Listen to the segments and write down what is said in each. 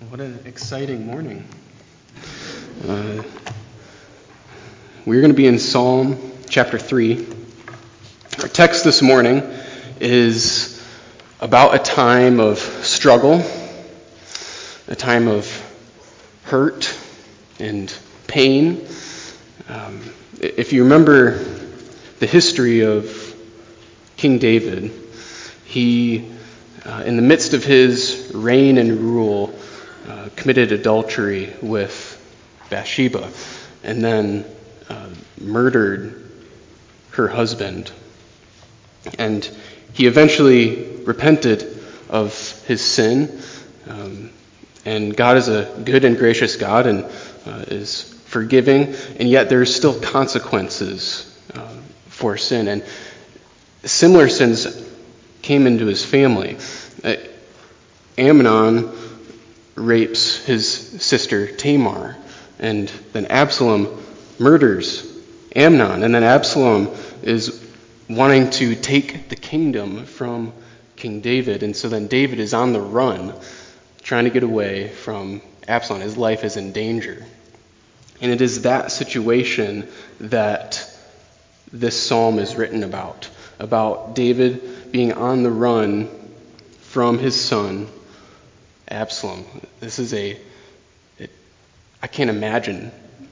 What an exciting morning. We're going to be in Psalm chapter 3. Our text this morning is about a time of struggle, a time of hurt and pain. If you remember the history of King David, he, in the midst of his reign and rule, committed adultery with Bathsheba and then murdered her husband. And he eventually repented of his sin. And God is a good and gracious God and is forgiving, and yet there's still consequences for sin. And similar sins came into his family. Amnon rapes his sister Tamar, and then Absalom murders Amnon, and then Absalom is wanting to take the kingdom from King David, and so then David is on the run, trying to get away from Absalom. His life is in danger. And it is that situation that this psalm is written about David being on the run from his son Absalom. This is I can't imagine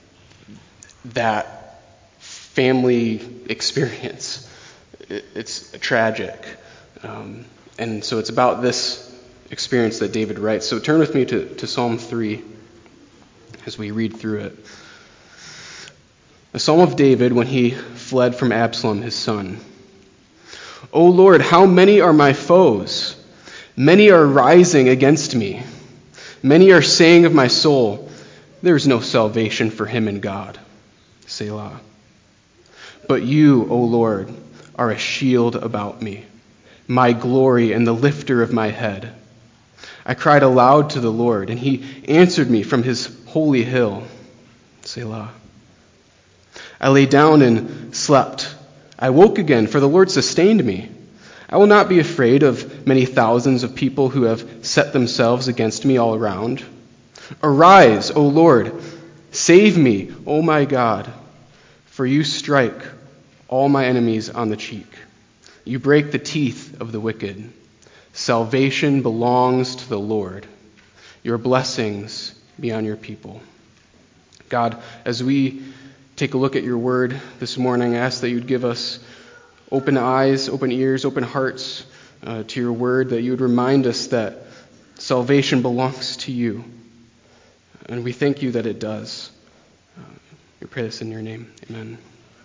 that family experience. It's tragic. And so it's about this experience that David writes. So turn with me to Psalm 3 as we read through it. A psalm of David when he fled from Absalom, his son. O Lord, how many are my foes? Many are rising against me. Many are saying of my soul, there is no salvation for him in God. Selah. But you, O Lord, are a shield about me, my glory and the lifter of my head. I cried aloud to the Lord, and he answered me from his holy hill. Selah. I lay down and slept. I woke again, for the Lord sustained me. I will not be afraid of many thousands of people who have set themselves against me all around. Arise, O Lord, save me, O my God, for you strike all my enemies on the cheek. You break the teeth of the wicked. Salvation belongs to the Lord. Your blessings be on your people. God, as we take a look at your word this morning, I ask that you'd give us open eyes, open ears, open hearts to your word, that you would remind us that salvation belongs to you. And we thank you that it does. We pray this in your name. Amen.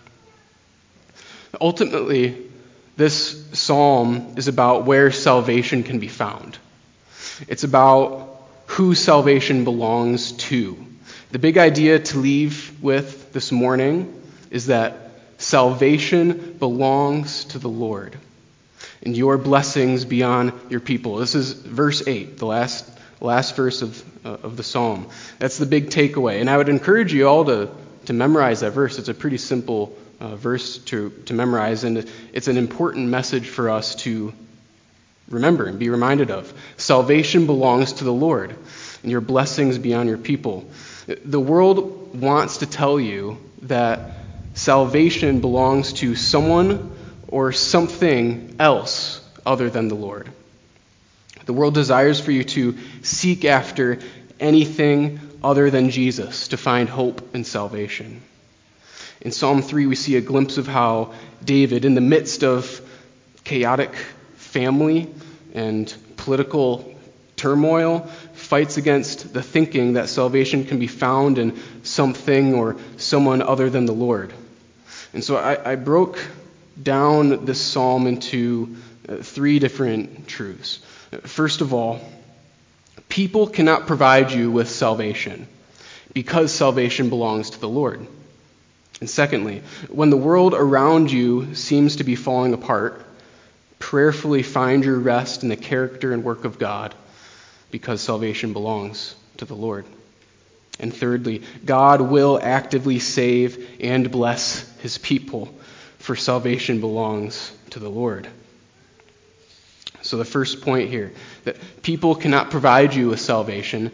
Ultimately, this psalm is about where salvation can be found. It's about who salvation belongs to. The big idea to leave with this morning is that salvation belongs to the Lord, and your blessings be on your people. This is verse 8, the last verse of the psalm. That's the big takeaway. And I would encourage you all to memorize that verse. It's a pretty simple verse to memorize, and it's an important message for us to remember and be reminded of. Salvation belongs to the Lord, and your blessings be on your people. The world wants to tell you that salvation belongs to someone or something else other than the Lord. The world desires for you to seek after anything other than Jesus to find hope and salvation. In Psalm 3, we see a glimpse of how David, in the midst of chaotic family and political turmoil, fights against the thinking that salvation can be found in something or someone other than the Lord. And so I broke down this psalm into three different truths. First of all, people cannot provide you with salvation because salvation belongs to the Lord. And secondly, when the world around you seems to be falling apart, prayerfully find your rest in the character and work of God because salvation belongs to the Lord. And thirdly, God will actively save and bless his people, for salvation belongs to the Lord. So the first point here, that people cannot provide you with salvation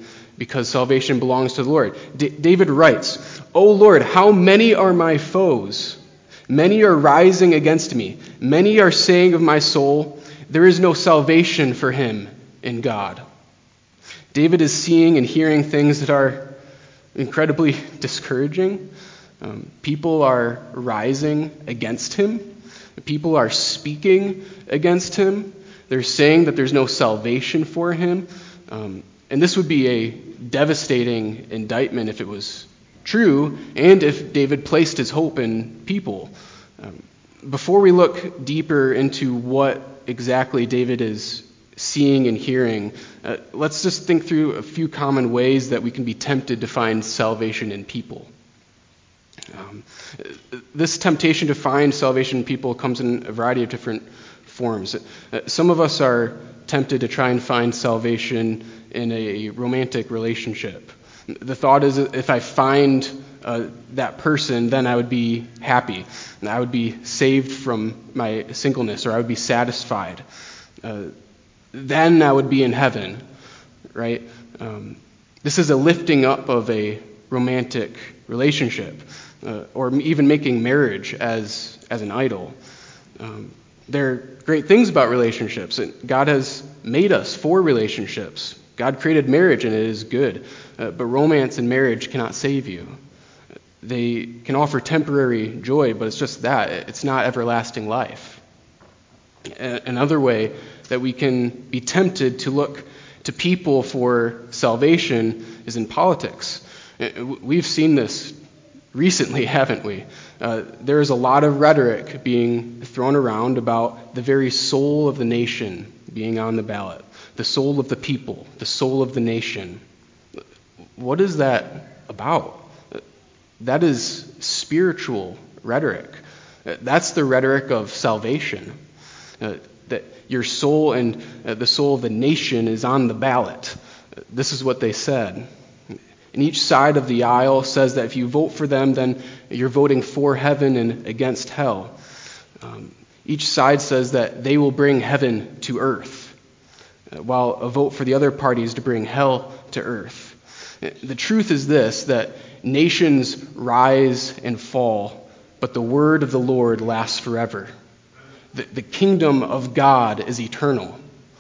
because salvation belongs to the Lord. David writes, "O Lord, how many are my foes? Many are rising against me. Many are saying of my soul, there is no salvation for him in God." David is seeing and hearing things that are incredibly discouraging. People are rising against him. People are speaking against him. They're saying that there's no salvation for him. And this would be a devastating indictment if it was true, and if David placed his hope in people. Before we look deeper into what exactly David is seeing and hearing, let's just think through a few common ways that we can be tempted to find salvation in people. This temptation to find salvation in people comes in a variety of different forms. Some of us are tempted to try and find salvation in a romantic relationship. The thought is, if I find that person, then I would be happy, and I would be saved from my singleness, or I would be satisfied. Then I would be in heaven, right? This is a lifting up of a romantic relationship, or even making marriage as an idol. There are great things about relationships, and God has made us for relationships. God created marriage, and it is good. But romance and marriage cannot save you. They can offer temporary joy, but it's just that. It's not everlasting life. Another way that we can be tempted to look to people for salvation is in politics. We've seen this recently, haven't we? There is a lot of rhetoric being thrown around about the very soul of the nation being on the ballot, the soul of the people, the soul of the nation. What is that about? That is spiritual rhetoric. That's the rhetoric of salvation. That your soul and the soul of the nation is on the ballot. This is what they said. And each side of the aisle says that if you vote for them, then you're voting for heaven and against hell. Each side says that they will bring heaven to earth, while a vote for the other party is to bring hell to earth. The truth is this, that nations rise and fall, but the word of the Lord lasts forever. The kingdom of God is eternal.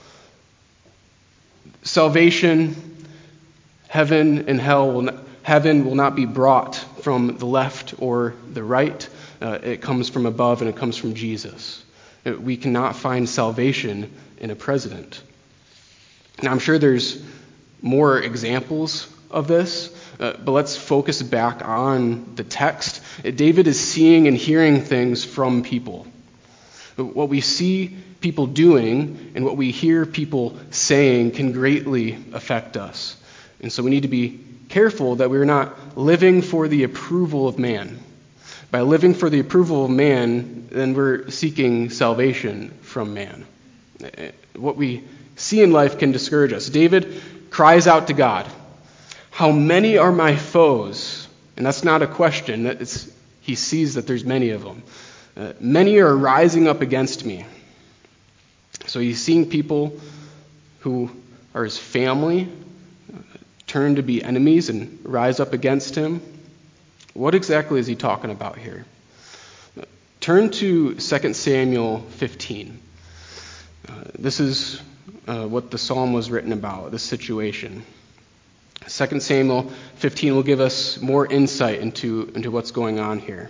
Salvation, heaven and hell, heaven will not be brought from the left or the right. It comes from above, and it comes from Jesus. We cannot find salvation in a president. Now, I'm sure there's more examples of this, but let's focus back on the text. David is seeing and hearing things from people. What we see people doing and what we hear people saying can greatly affect us. And so we need to be careful that we're not living for the approval of man. By living for the approval of man, then we're seeking salvation from man. What we see in life can discourage us. David cries out to God, "How many are my foes?" And that's not a question. He sees that there's many of them. Many are rising up against me. So he's seeing people who are his family turn to be enemies and rise up against him. What exactly is he talking about here? Turn to 2 Samuel 15. This is what the psalm was written about, this situation. 2 Samuel 15 will give us more insight into what's going on here.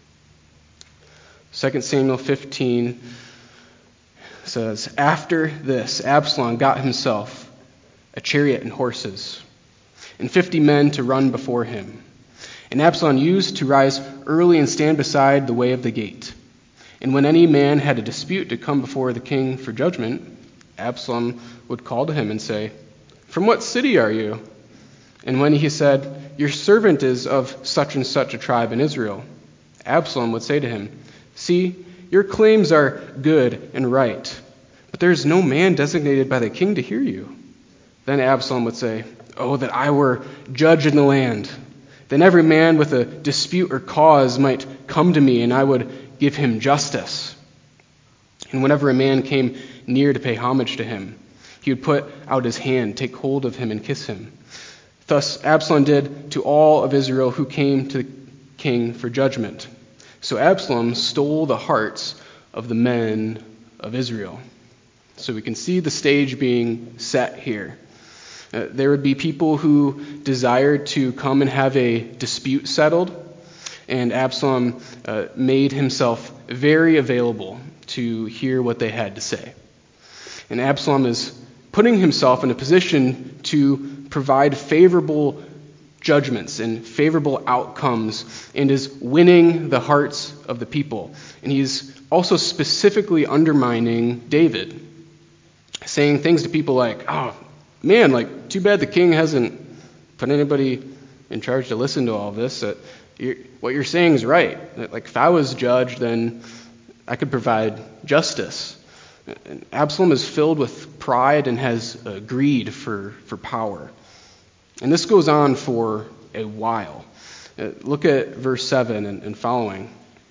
2 Samuel 15 says, "After this, Absalom got himself a chariot and horses, and 50 men to run before him. And Absalom used to rise early and stand beside the way of the gate. And when any man had a dispute to come before the king for judgment, Absalom would call to him and say, 'From what city are you?' And when he said, 'Your servant is of such and such a tribe in Israel,' Absalom would say to him, 'See, your claims are good and right, but there is no man designated by the king to hear you.' Then Absalom would say, 'Oh, that I were judge in the land. Then every man with a dispute or cause might come to me, and I would give him justice.' And whenever a man came near to pay homage to him, he would put out his hand, take hold of him, and kiss him. Thus Absalom did to all of Israel who came to the king for judgment. So Absalom stole the hearts of the men of Israel. So we can see the stage being set here. There would be people who desired to come and have a dispute settled, and Absalom made himself very available to hear what they had to say. And Absalom is putting himself in a position to provide favorable judgments and favorable outcomes, and is winning the hearts of the people. And he's also specifically undermining David, saying things to people like, oh man, like, too bad the king hasn't put anybody in charge to listen to all this. What you're saying is right. Like, if I was judge, then I could provide justice. And Absalom is filled with pride and has greed for power. And this goes on for a while. Look at verse 7 and following.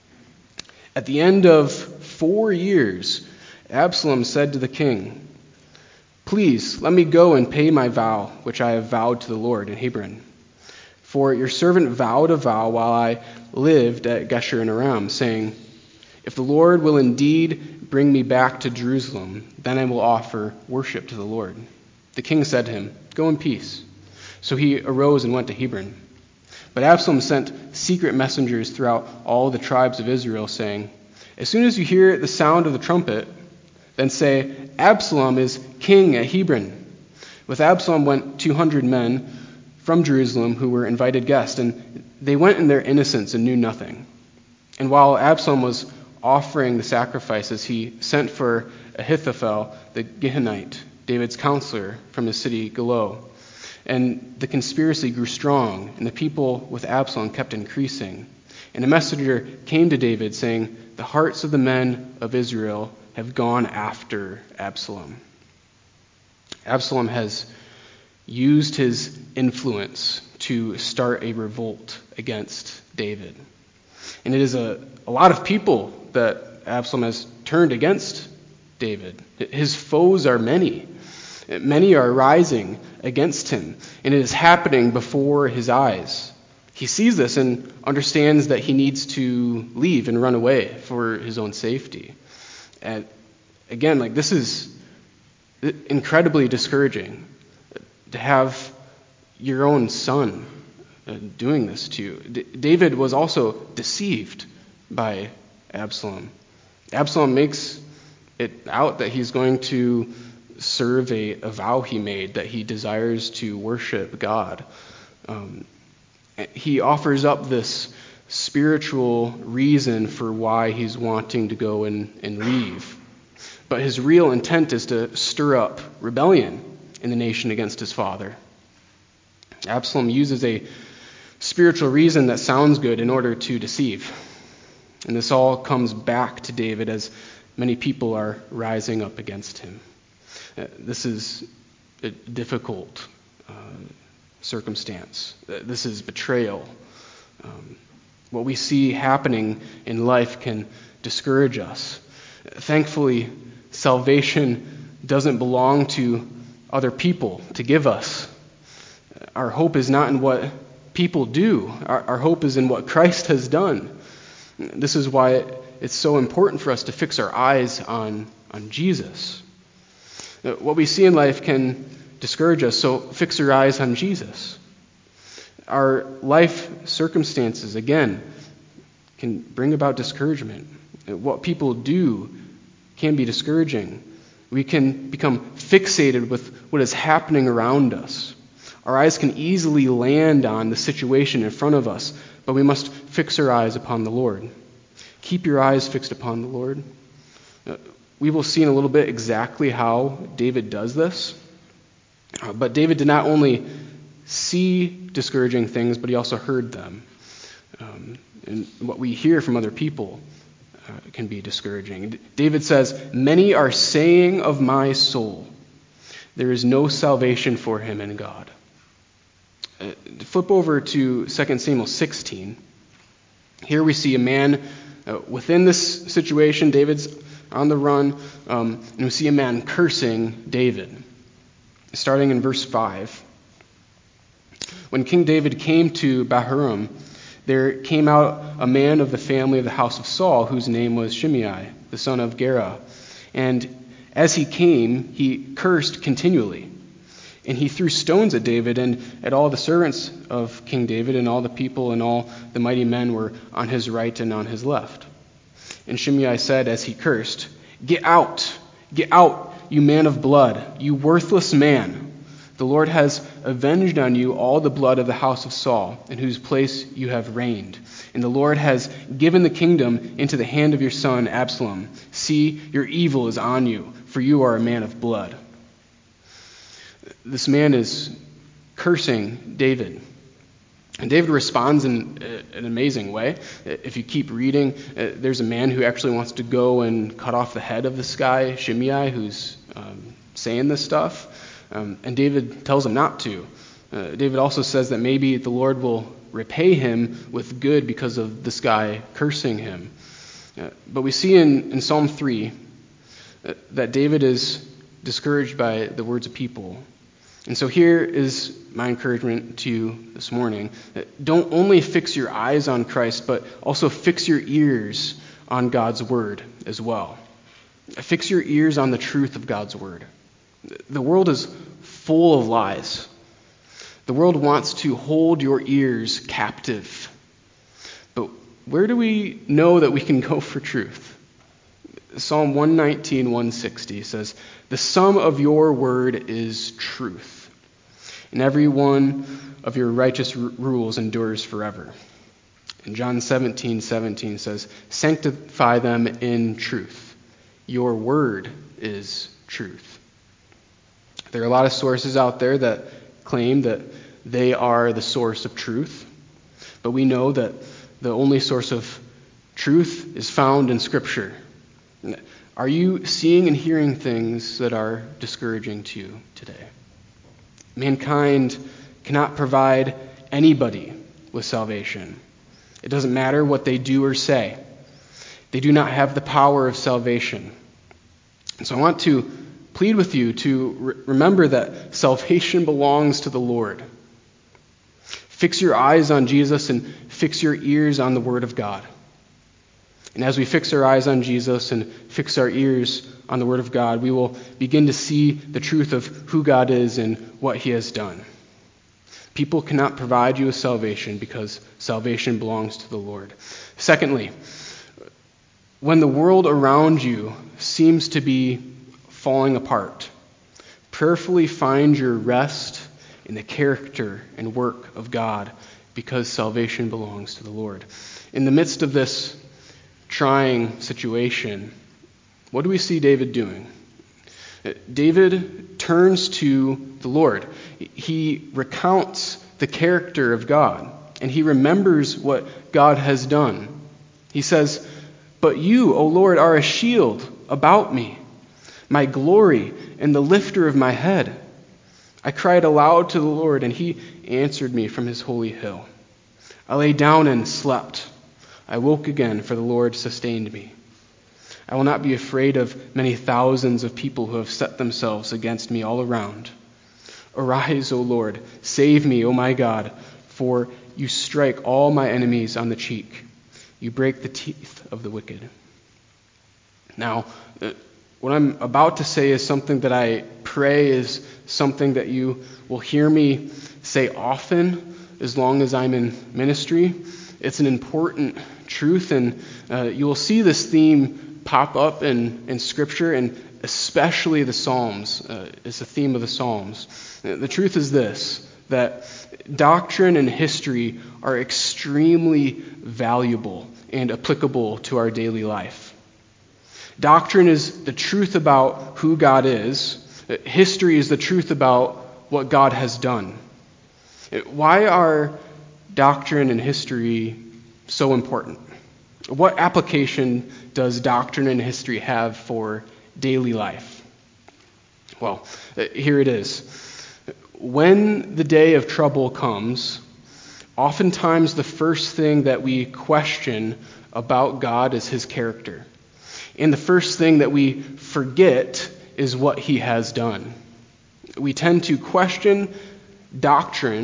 At the end of 4 years, Absalom said to the king, "Please let me go and pay my vow, which I have vowed to the Lord in Hebron. For your servant vowed a vow while I lived at Geshur in Aram, saying, if the Lord will indeed bring me back to Jerusalem, then I will offer worship to the Lord." The king said to him, "Go in peace." So he arose and went to Hebron. But Absalom sent secret messengers throughout all the tribes of Israel, saying, "As soon as you hear the sound of the trumpet, then say, 'Absalom is king at Hebron.'" With Absalom went 200 men from Jerusalem who were invited guests, and they went in their innocence and knew nothing. And while Absalom was offering the sacrifices, he sent for Ahithophel the Gihonite, David's counselor, from his city Gilo. And the conspiracy grew strong, and the people with Absalom kept increasing. And a messenger came to David, saying, "The hearts of the men of Israel have gone after Absalom." Absalom has used his influence to start a revolt against David. And it is a lot of people that Absalom has turned against David. His foes are many. Many are rising against him, and it is happening before his eyes. He sees this and understands that he needs to leave and run away for his own safety. And again, like, this is incredibly discouraging to have your own son doing this to you. David was also deceived by Absalom. Absalom makes it out that he's going to serve a vow he made, that he desires to worship God. He offers up this spiritual reason for why he's wanting to go and leave. But his real intent is to stir up rebellion in the nation against his father. Absalom uses a spiritual reason that sounds good in order to deceive. And this all comes back to David as many people are rising up against him. This is a difficult circumstance. This is betrayal. What we see happening in life can discourage us. Thankfully, salvation doesn't belong to other people to give us. Our hope is not in what people do. Our hope is in what Christ has done. This is why it's so important for us to fix our eyes on Jesus. What we see in life can discourage us, so fix your eyes on Jesus. Our life circumstances, again, can bring about discouragement. What people do can be discouraging. We can become fixated with what is happening around us. Our eyes can easily land on the situation in front of us, but we must fix our eyes upon the Lord. Keep your eyes fixed upon the Lord. We will see in a little bit exactly how David does this. But David did not only see discouraging things, but he also heard them. And what we hear from other people can be discouraging. David says, "Many are saying of my soul, there is no salvation for him in God." Flip over to 2 Samuel 16. Here we see a man within this situation. David's on the run, and we see a man cursing David. Starting in verse 5. When King David came to Bahurim, there came out a man of the family of the house of Saul, whose name was Shimei, the son of Gera. And as he came, he cursed continually. And he threw stones at David and at all the servants of King David, and all the people and all the mighty men were on his right and on his left. And Shimei said as he cursed, Get out, you man of blood, you worthless man. The Lord has avenged on you all the blood of the house of Saul, in whose place you have reigned. And the Lord has given the kingdom into the hand of your son Absalom. See, your evil is on you, for you are a man of blood. This man is cursing David. And David responds in an amazing way. If you keep reading, there's a man who actually wants to go and cut off the head of this guy, Shimei, who's saying this stuff. And David tells him not to. David also says that maybe the Lord will repay him with good because of this guy cursing him. But we see in Psalm 3 that David is discouraged by the words of people. And so here is my encouragement to you this morning. Don't only fix your eyes on Christ, but also fix your ears on God's word as well. Fix your ears on the truth of God's word. The world is full of lies. The world wants to hold your ears captive. But where do we know that we can go for truth? Psalm 119, 160 says, The sum of your word is truth, and every one of your righteous rules endures forever. And John 17:17 says, Sanctify them in truth. Your word is truth. There are a lot of sources out there that claim that they are the source of truth, but we know that the only source of truth is found in Scripture. Are you seeing and hearing things that are discouraging to you today? Mankind cannot provide anybody with salvation. It doesn't matter what they do or say. They do not have the power of salvation. And so I want to plead with you to remember that salvation belongs to the Lord. Fix your eyes on Jesus and fix your ears on the Word of God. And as we fix our eyes on Jesus and fix our ears on the Word of God, we will begin to see the truth of who God is and what He has done. People cannot provide you with salvation because salvation belongs to the Lord. Secondly, when the world around you seems to be falling apart, prayerfully find your rest in the character and work of God, because salvation belongs to the Lord. In the midst of this trying situation, what do we see David doing? David turns to the Lord. He recounts the character of God, and he remembers what God has done. He says, But you, O Lord, are a shield about me, my glory and the lifter of my head. I cried aloud to the Lord, and he answered me from his holy hill. I lay down and slept. I woke again, for the Lord sustained me. I will not be afraid of many thousands of people who have set themselves against me all around. Arise, O Lord, save me, O my God, for you strike all my enemies on the cheek. You break the teeth of the wicked. Now, what I'm about to say is something that I pray is something that you will hear me say often as long as I'm in ministry. It's an important truth, and you will see this theme pop up in Scripture, and especially the Psalms. It's the theme of the Psalms. The truth is this, that doctrine and history are extremely valuable and applicable to our daily life. Doctrine is the truth about who God is. History is the truth about what God has done. Why are doctrine and history so important? What application does doctrine and history have for daily life? Well, here it is. When the day of trouble comes, oftentimes the first thing that we question about God is his character. And the first thing that we forget is what he has done. We tend to question doctrine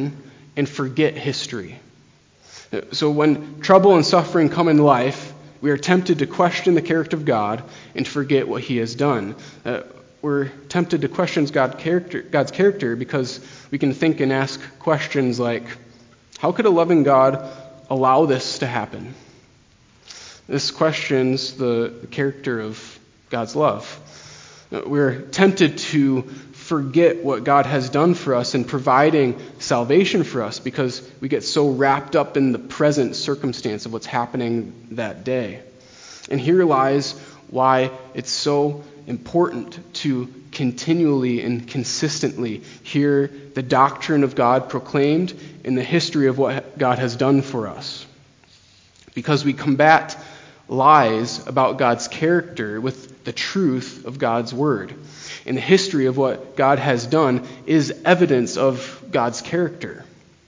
and forget history. So when trouble and suffering come in life, we are tempted to question the character of God and forget what he has done. We're tempted to question God's character because we can think and ask questions like, how could a loving God allow this to happen? This questions the character of God's love. We're tempted to forget what God has done for us in providing salvation for us because we get so wrapped up in the present circumstance of what's happening that day. And here lies why it's so important to continually and consistently hear the doctrine of God proclaimed in the history of what God has done for us. Because we combat lies about God's character with the truth of God's word. And the history of what God has done is evidence of God's character.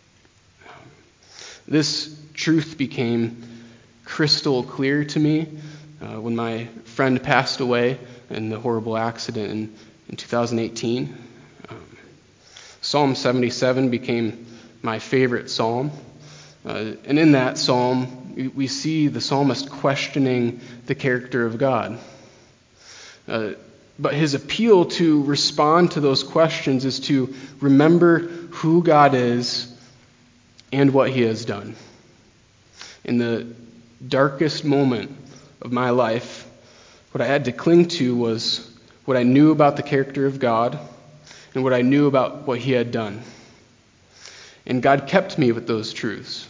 This truth became crystal clear to me when my friend passed away in the horrible accident in 2018. Psalm 77 became my favorite psalm. And in that psalm, we see the psalmist questioning the character of God. But his appeal to respond to those questions is to remember who God is and what he has done. In the darkest moment of my life, what I had to cling to was what I knew about the character of God and what I knew about what he had done. And God kept me with those truths.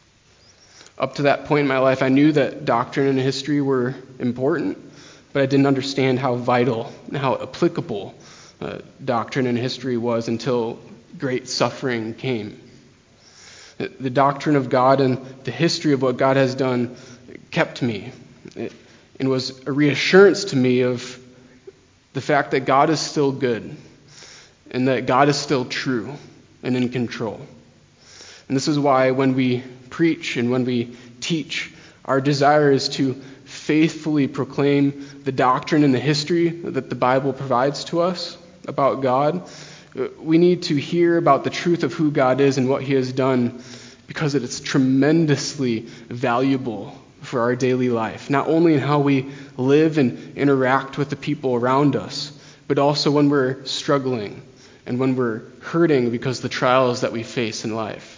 Up to that point in my life, I knew that doctrine and history were important, but I didn't understand how vital and how applicable doctrine and history was until great suffering came. The doctrine of God and the history of what God has done kept me. And was a reassurance to me of the fact that God is still good and that God is still true and in control. And this is why when we preach and when we teach, our desire is to faithfully proclaim the doctrine and the history that the Bible provides to us about God. We need to hear about the truth of who God is and what he has done because it is tremendously valuable for our daily life, not only in how we live and interact with the people around us, but also when we're struggling and when we're hurting because of the trials that we face in life.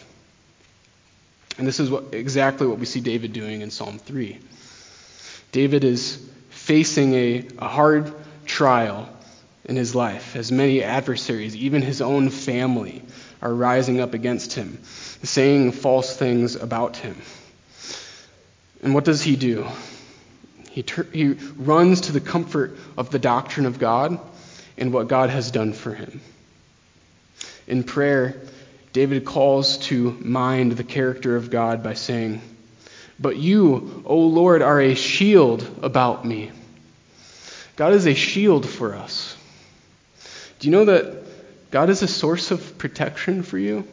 And this is exactly what we see David doing in Psalm 3. David is facing a hard trial in his life, as many adversaries, even his own family, are rising up against him, saying false things about him. And what does he do? He runs to the comfort of the doctrine of God and what God has done for him. In prayer, David calls to mind the character of God by saying, "But you, O Lord, are a shield about me." God is a shield for us. Do you know that God is a source of protection for you?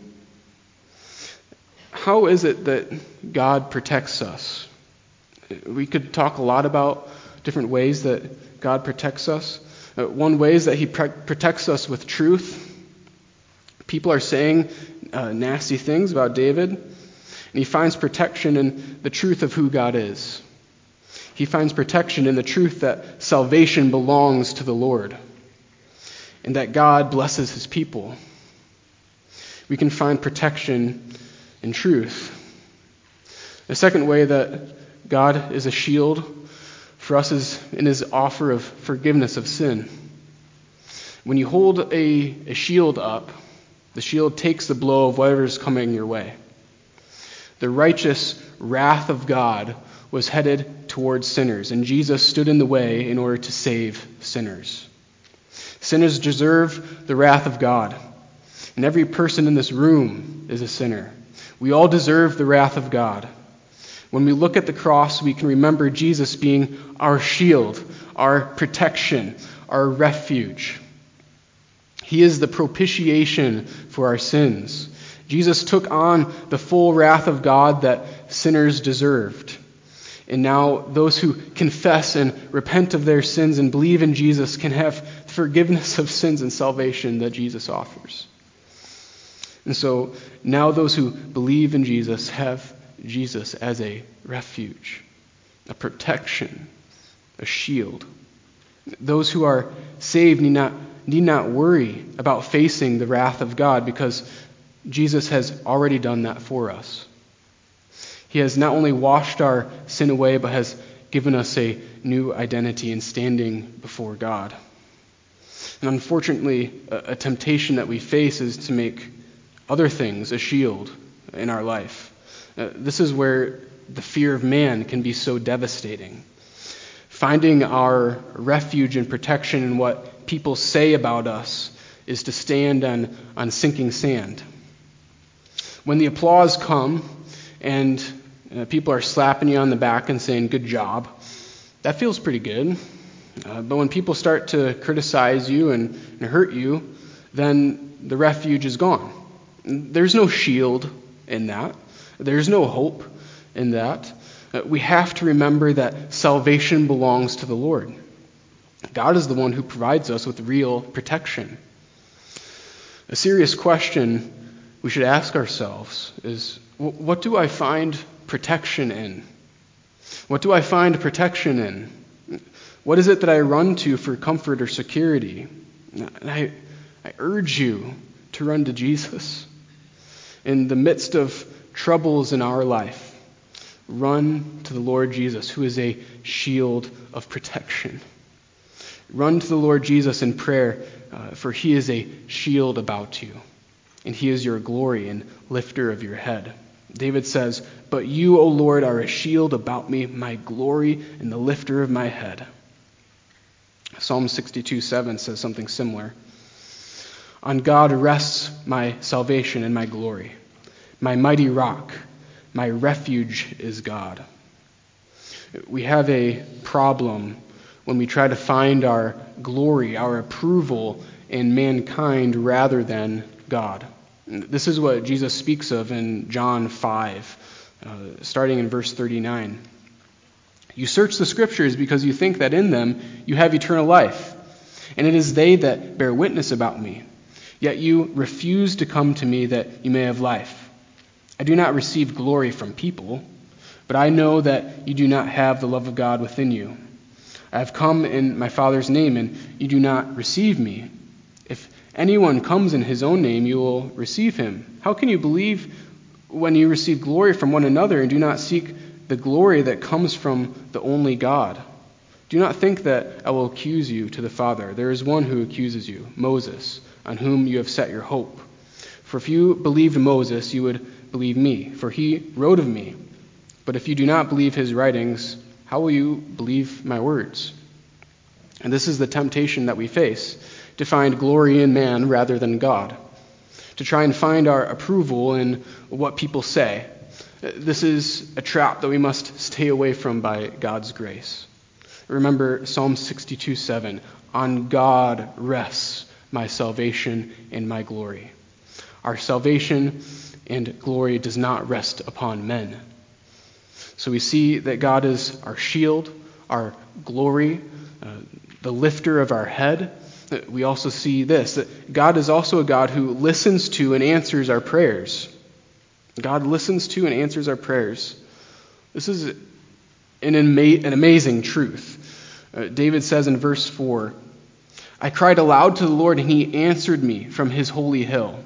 How is it that God protects us? We could talk a lot about different ways that God protects us. One way is that he protects us with truth. People are saying nasty things about David, and he finds protection in the truth of who God is. He finds protection in the truth that salvation belongs to the Lord and that God blesses his people. We can find protection in truth. The second way that God is a shield for us is in his offer of forgiveness of sin. When you hold a shield up, the shield takes the blow of whatever is coming your way. The righteous wrath of God was headed towards sinners, and Jesus stood in the way in order to save sinners. Sinners deserve the wrath of God, and every person in this room is a sinner. We all deserve the wrath of God. When we look at the cross, we can remember Jesus being our shield, our protection, our refuge. He is the propitiation for our sins. Jesus took on the full wrath of God that sinners deserved. And now those who confess and repent of their sins and believe in Jesus can have forgiveness of sins and salvation that Jesus offers. And so now those who believe in Jesus have Jesus as a refuge, a protection, a shield. Those who are saved need not worry about facing the wrath of God because Jesus has already done that for us. He has not only washed our sin away, but has given us a new identity in standing before God. And unfortunately, a temptation that we face is to make other things a shield in our life. This is where the fear of man can be so devastating. Finding our refuge and protection in what people say about us is to stand on sinking sand. When the applause come and people are slapping you on the back and saying, "Good job," that feels pretty good. But when people start to criticize you and hurt you, then the refuge is gone. There's no shield in that. There's no hope in that. We have to remember that salvation belongs to the Lord. God is the one who provides us with real protection. A serious question we should ask ourselves is, what do I find protection in? What do I find protection in? What is it that I run to for comfort or security? And I urge you to run to Jesus. In the midst of troubles in our life, run to the Lord Jesus, who is a shield of protection. Run to the Lord Jesus in prayer, for he is a shield about you, and he is your glory and lifter of your head. David says, "But you, O Lord, are a shield about me, my glory and the lifter of my head." Psalm 62:7 says something similar. "On God rests my salvation and my glory. My mighty rock, my refuge is God." We have a problem when we try to find our glory, our approval in mankind rather than God. This is what Jesus speaks of in John 5, starting in verse 39. "You search the Scriptures because you think that in them you have eternal life, and it is they that bear witness about me. Yet you refuse to come to me that you may have life. I do not receive glory from people, but I know that you do not have the love of God within you. I have come in my Father's name, and you do not receive me. If anyone comes in his own name, you will receive him. How can you believe when you receive glory from one another and do not seek the glory that comes from the only God? Do not think that I will accuse you to the Father. There is one who accuses you, Moses, on whom you have set your hope. For if you believed Moses, you would believe me, for he wrote of me. But if you do not believe his writings, how will you believe my words?" And this is the temptation that we face, to find glory in man rather than God, to try and find our approval in what people say. This is a trap that we must stay away from by God's grace. Remember Psalm 62:7, "On God rests my salvation and my glory." Our salvation and glory does not rest upon men. So we see that God is our shield, our glory, the lifter of our head. We also see this, that God is also a God who listens to and answers our prayers. God listens to and answers our prayers. This is an amazing truth. David says in verse 4, "I cried aloud to the Lord, and he answered me from his holy hill."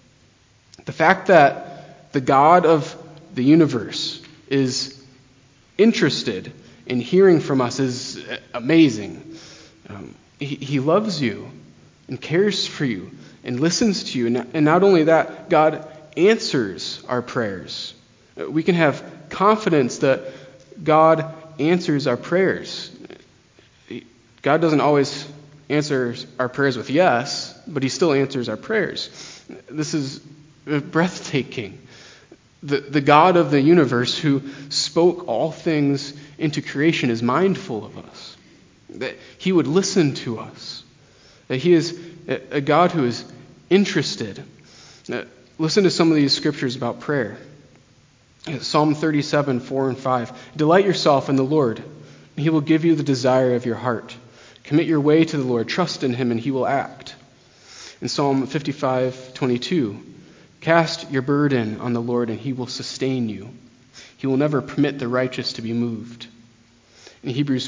The fact that the God of the universe is interested in hearing from us is amazing. He loves you and cares for you and listens to you. And not only that, God answers our prayers. We can have confidence that God answers our prayers. God doesn't always answer our prayers with yes, but he still answers our prayers. This is breathtaking. The God of the universe who spoke all things into creation is mindful of us, that he would listen to us, that he is a God who is interested. Listen to some of these scriptures about prayer. Psalm 37:4 and 5. "Delight yourself in the Lord, and he will give you the desire of your heart. Commit your way to the Lord, trust in him, and he will act." In Psalm 55:22, Cast your burden on the Lord, and he will sustain you. He will never permit the righteous to be moved. In Hebrews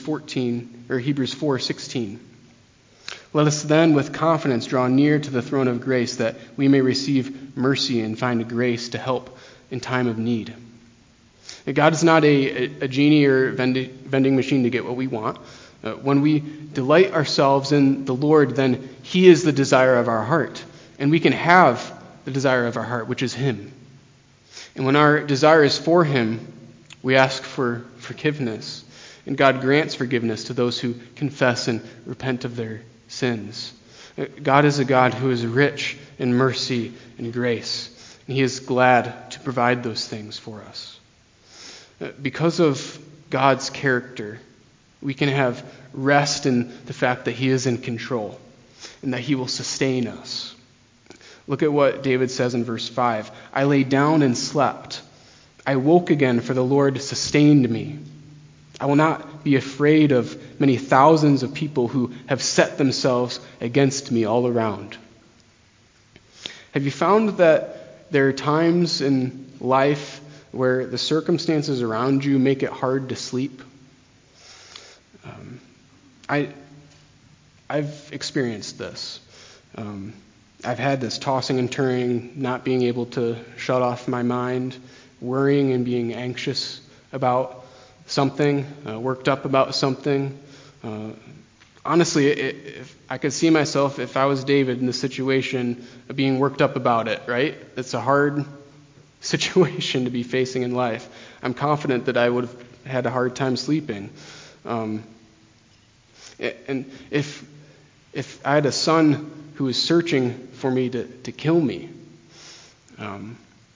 4:16. Let us then with confidence draw near to the throne of grace, that we may receive mercy and find grace to help in time of need. God is not a genie or vending machine to get what we want. When we delight ourselves in the Lord, then he is the desire of our heart, and we can have the desire of our heart, which is him. And when our desire is for him, we ask for forgiveness, and God grants forgiveness to those who confess and repent of their sins. God is a God who is rich in mercy and grace, and he is glad to provide those things for us. Because of God's character, we can have rest in the fact that he is in control and that he will sustain us. Look at what David says in verse 5. I lay down and slept. I woke again, for the Lord sustained me. I will not be afraid of many thousands of people who have set themselves against me all around. Have you found that there are times in life where the circumstances around you make it hard to sleep? I've experienced this. I've had this tossing and turning, not being able to shut off my mind, worrying and being anxious about something, worked up about something. Honestly, if I could see myself, if I was David in the situation, of being worked up about it, right? It's a hard situation to be facing in life. I'm confident that I would have had a hard time sleeping. And if I had a son who was searching for me to kill me, and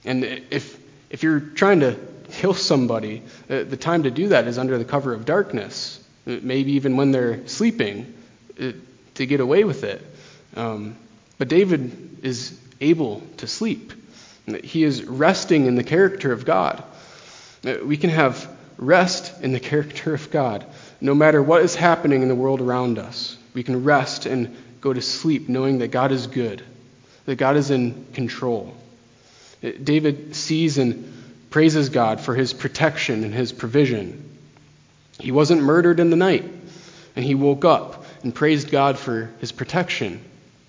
if you're trying to kill somebody, the time to do that is under the cover of darkness, maybe even when they're sleeping, to get away with it. But David is able to sleep. He is resting in the character of God. We can have rest in the character of God. No matter what is happening in the world around us, we can rest and go to sleep knowing that God is good, that God is in control. David sees and praises God for his protection and his provision. He wasn't murdered in the night, and he woke up and praised God for his protection.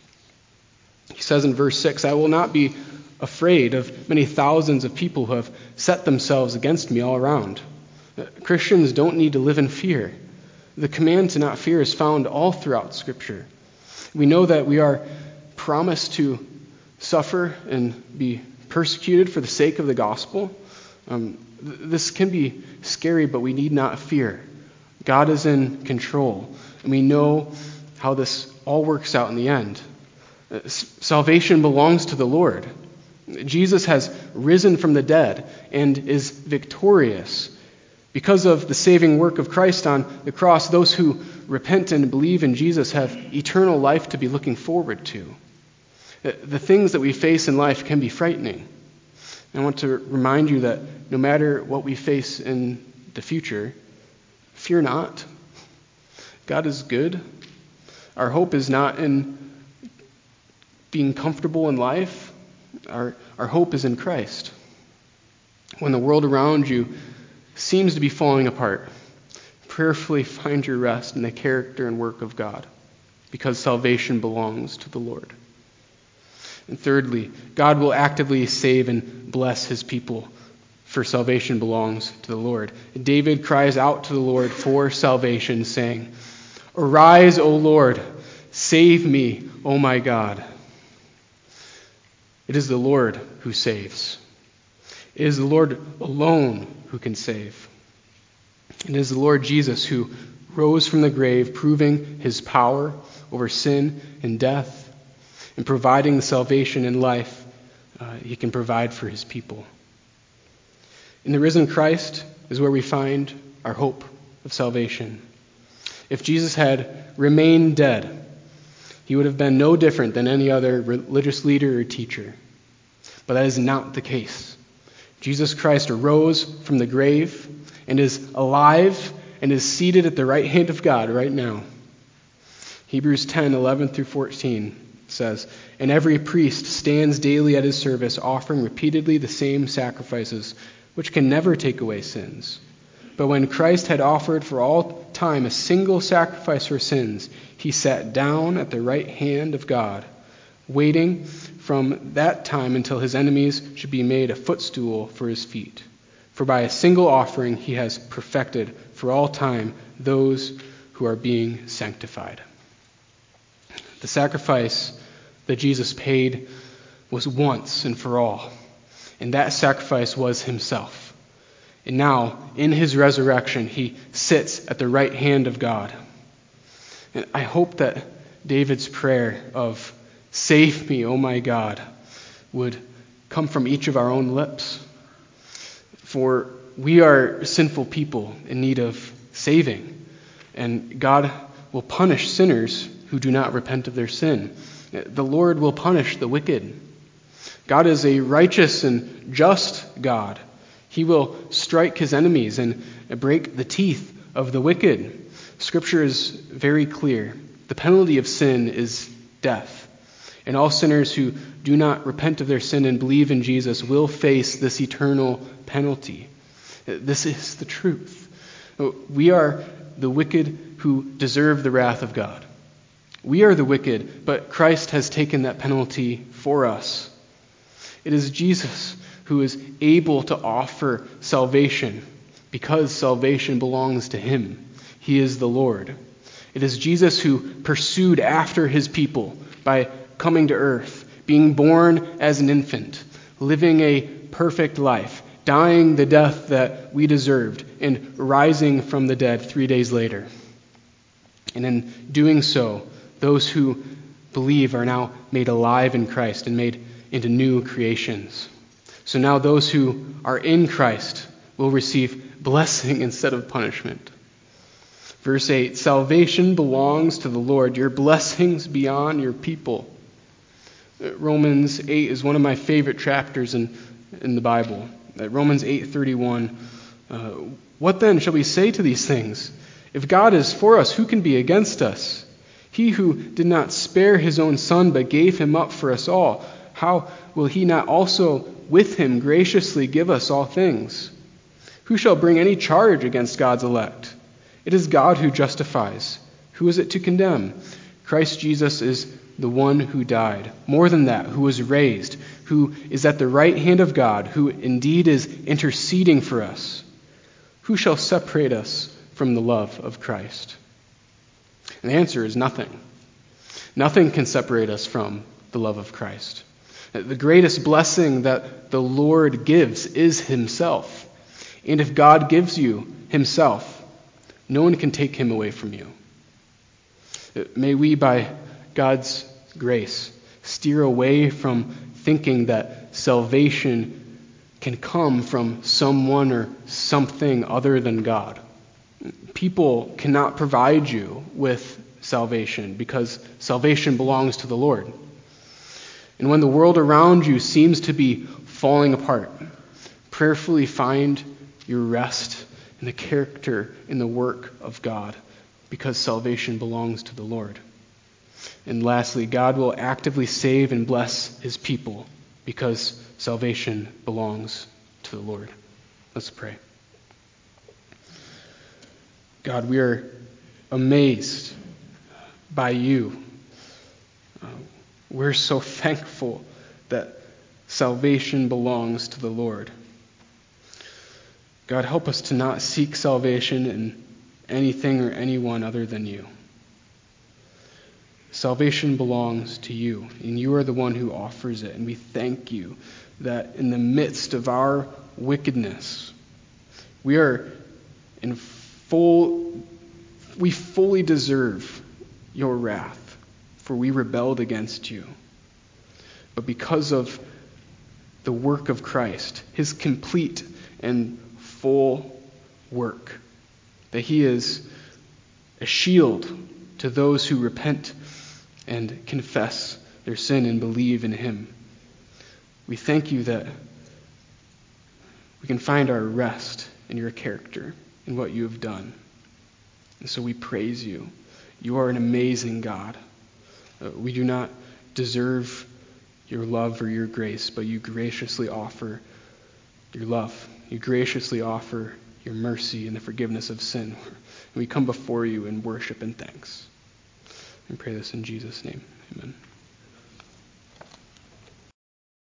He says in verse 6, I will not be afraid of many thousands of people who have set themselves against me all around. Christians don't need to live in fear. The command to not fear is found all throughout Scripture. We know that we are promised to suffer and be persecuted for the sake of the gospel. This can be scary, but we need not fear. God is in control, and we know how this all works out in the end. Salvation belongs to the Lord. Jesus has risen from the dead and is victorious. Because of the saving work of Christ on the cross, those who repent and believe in Jesus have eternal life to be looking forward to. The things that we face in life can be frightening. I want to remind you that no matter what we face in the future, fear not. God is good. Our hope is not in being comfortable in life. Our hope is in Christ. When the world around you seems to be falling apart, prayerfully find your rest in the character and work of God, because salvation belongs to the Lord. And thirdly, God will actively save and bless his people, for salvation belongs to the Lord. David cries out to the Lord for salvation, saying, Arise, O Lord, save me, O my God. It is the Lord who saves. It is the Lord alone who can save. It is the Lord Jesus who rose from the grave, proving his power over sin and death, and providing the salvation and life he can provide for his people. In the risen Christ is where we find our hope of salvation. If Jesus had remained dead, he would have been no different than any other religious leader or teacher. But that is not the case. Jesus Christ arose from the grave and is alive and is seated at the right hand of God right now. Hebrews 10:11 through 14. says, "And every priest stands daily at his service, offering repeatedly the same sacrifices, which can never take away sins. But when Christ had offered for all time a single sacrifice for sins, he sat down at the right hand of God, waiting from that time until his enemies should be made a footstool for his feet. For by a single offering he has perfected for all time those who are being sanctified." The sacrifice that Jesus paid was once and for all, and that sacrifice was himself. And now, in his resurrection, he sits at the right hand of God. And I hope that David's prayer of, "Save me, O my God," would come from each of our own lips. For we are sinful people in need of saving, and God will punish sinners who do not repent of their sin. The Lord will punish the wicked. God is a righteous and just God. He will strike his enemies and break the teeth of the wicked. Scripture is very clear. The penalty of sin is death. And all sinners who do not repent of their sin and believe in Jesus will face this eternal penalty. This is the truth. We are the wicked who deserve the wrath of God. We are the wicked, but Christ has taken that penalty for us. It is Jesus who is able to offer salvation because salvation belongs to him. He is the Lord. It is Jesus who pursued after his people by coming to earth, being born as an infant, living a perfect life, dying the death that we deserved, and rising from the dead 3 days later. And in doing so, those who believe are now made alive in Christ and made into new creations. So now those who are in Christ will receive blessing instead of punishment. Verse 8, "Salvation belongs to the Lord, your blessings be on your people." Romans 8 is one of my favorite chapters in the Bible. Romans 8:31. "What then shall we say to these things? If God is for us, who can be against us? He who did not spare his own son, but gave him up for us all, how will he not also with him graciously give us all things? Who shall bring any charge against God's elect? It is God who justifies. Who is it to condemn? Christ Jesus is the one who died. More than that, who was raised, who is at the right hand of God, who indeed is interceding for us. Who shall separate us from the love of Christ?" And the answer is nothing. Nothing can separate us from the love of Christ. The greatest blessing that the Lord gives is himself. And if God gives you himself, no one can take him away from you. May we, by God's grace, steer away from thinking that salvation can come from someone or something other than God. People cannot provide you with salvation because salvation belongs to the Lord. And when the world around you seems to be falling apart, prayerfully find your rest in the character and the work of God because salvation belongs to the Lord. And lastly, God will actively save and bless his people because salvation belongs to the Lord. Let's pray. God, we are amazed by you. We're so thankful that salvation belongs to the Lord. God, help us to not seek salvation in anything or anyone other than you. Salvation belongs to you, and you are the one who offers it. And we thank you that in the midst of our wickedness, we fully deserve your wrath, for we rebelled against you. But because of the work of Christ, his complete and full work, that he is a shield to those who repent and confess their sin and believe in him. We thank you that we can find our rest in your character and what you have done. And so we praise you. You are an amazing God. We do not deserve your love or your grace, but you graciously offer your love. You graciously offer your mercy and the forgiveness of sin. And we come before you in worship and thanks. We pray this in Jesus' name. Amen.